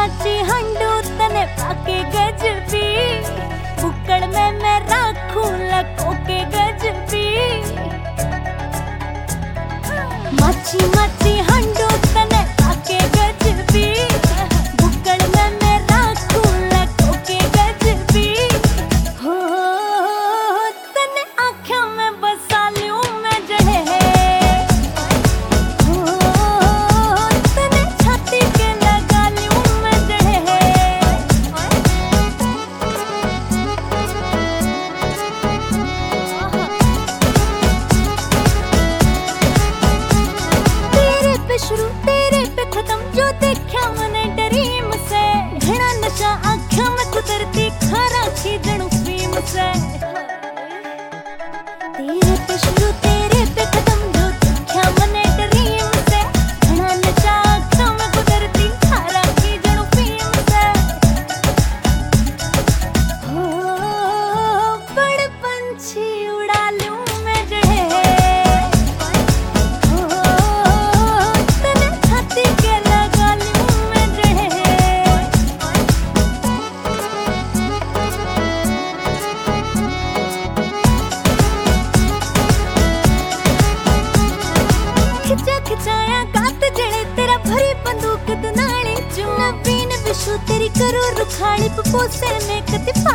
माची हंडू तने पाके गजबी, बुक्कड़ में मैं राखूं लको के गजबी। माची माची हंडू तने पाके गजबी, बुक्कड़ में मैं राखूं लको के गजबी। हो तने आँखों में बसा लूं मैं जड़े, शुरू तेरे पे खत्म जो देखा मैंने ड्रीम से। घना नशा आँखों में कुदरती खारा की जणू फीम से। तेरे पे शुरू तेरे पे खत्म जो देखा मैंने ड्रीम से। घना नशा आँखों में कुदरती खारा की जणू फीम से। हो बड़ पंछी उड़ा लूं मैं जड़े, खिचाया गात जड़े तेरा भरी बंदूक दनाली। चुना बीन विशु तेरी करो रुखाड़ी पपोसे ने कति